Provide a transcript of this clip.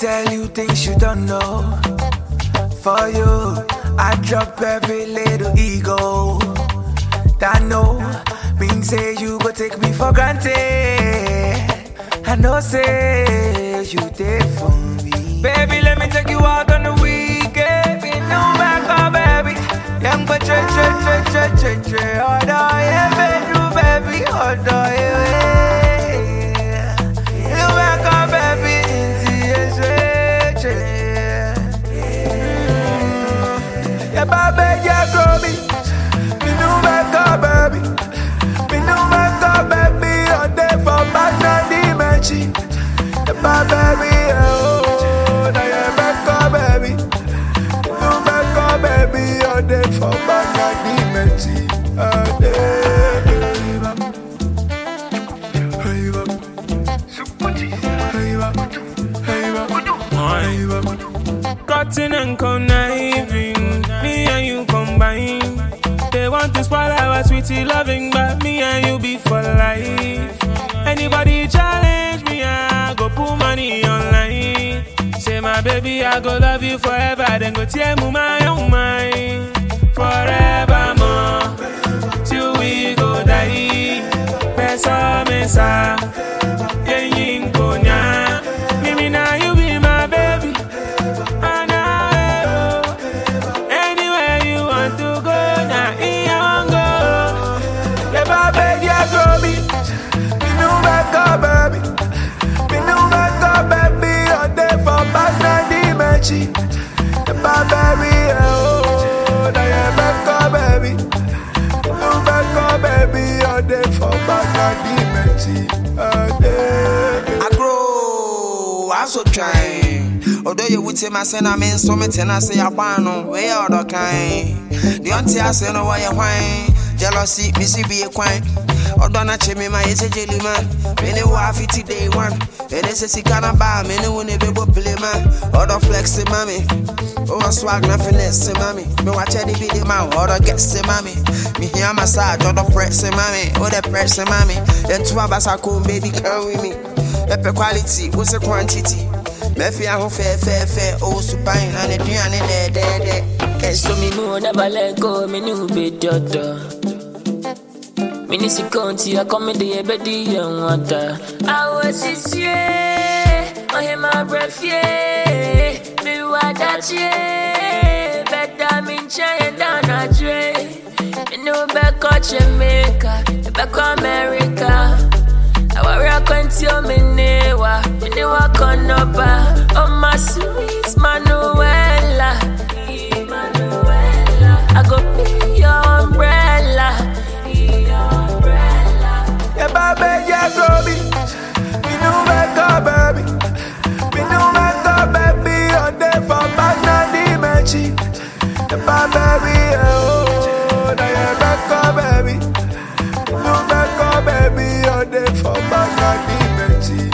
tell you things you don't know. For you, I drop every little ego. That know, mean say you go take me for granted. I know say you there for me. Baby, let me take you out on the weekend. You know back up, baby. Young but tre. Hold on, yeah, baby, hold on, yeah. You back up, baby, yeah, baby, yeah, grow me. Me know back up, baby. Me know back up, baby. On day for back now, the machine. Yeah, baby, oh, now you back up, baby. Me know back up, baby. On day for back now, the machine. Cutting and conniving, me and you combine. They want to spoil our sweetie loving, but me and you be for life. Anybody challenge me, I go put money online. Say my baby, I go love you forever, then go tear my own mind. Forevermore, till we go die. Pesa mesa, yen konya. Mimi na you be my baby. Anywhere you want to go, now in your go. Yeah, baby, yeah, grow me. Me know back up, baby. Me know back up, baby. On day for back now, the machine. Yeah, baby, oh, now you back up, baby. Me know back up, baby. On day for back now, the machine. I grow, I so trying. Although you would say my son, I'm in so much, and I say, I want no way out of kind. The auntie, I say, no, why you whine. Jealousy, missy be a quine. Although not me, my is a jelly man. Many wife it day one. And it's a sicana bar, many won't be play man. Other flexing mammy. Oh, swag, nothing less, mommy. Me watch any video, man, or get some mommy. Me hear massage, or the press, mommy. Or the press, mommy. Then two of us are cool, baby, come with me. Pepper quality, what's the quantity? Mefi a fair, oh, supine, and a piano there. So me more never let go, me new bit daughter. Minisi Conti, I come in the bedi young water. I was this year, I hear my breath, yeah. Me what that year, better me chain down a tray. Me know back out Jamaica, back America. I want rock until me newa, con up. Oh my sweet Manuela, I go be your umbrella. Yeah, baby, yeah, grow me. Me know back up, baby. Me know back up, baby. On day for back now, the machine. Yeah, baby, oh, now you back up, baby. Me know back up, baby. On day for back now, the machine.